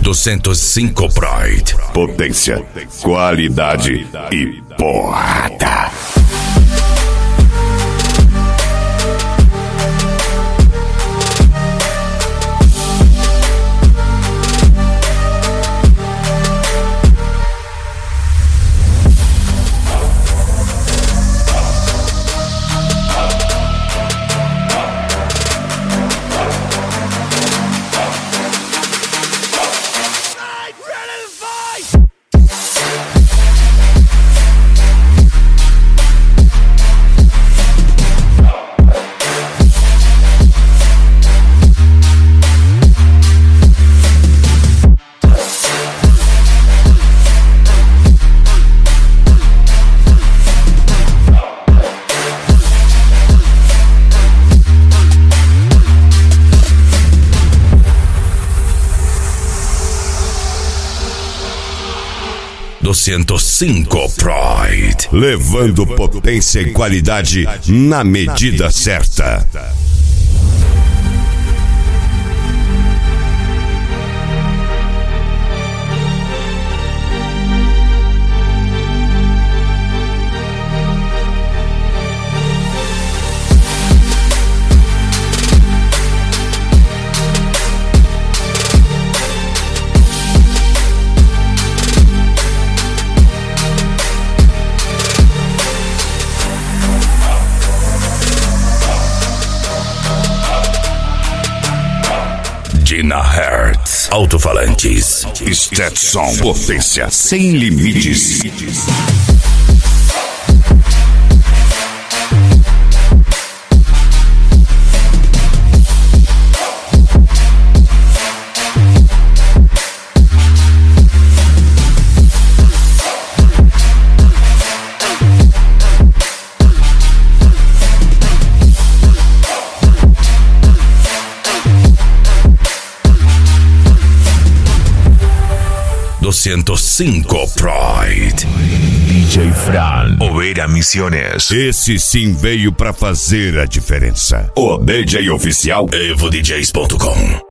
205 Pride. Potência, qualidade e porrada. Do 105 Pride. Levando potência e qualidade na medida certa. Dina Hertz, alto-falantes. Stetson, potência sem limites. 205 Pride. DJ Fran, Oveira Missões. Esse sim veio pra fazer a diferença. O DJ oficial EvoDJs.com.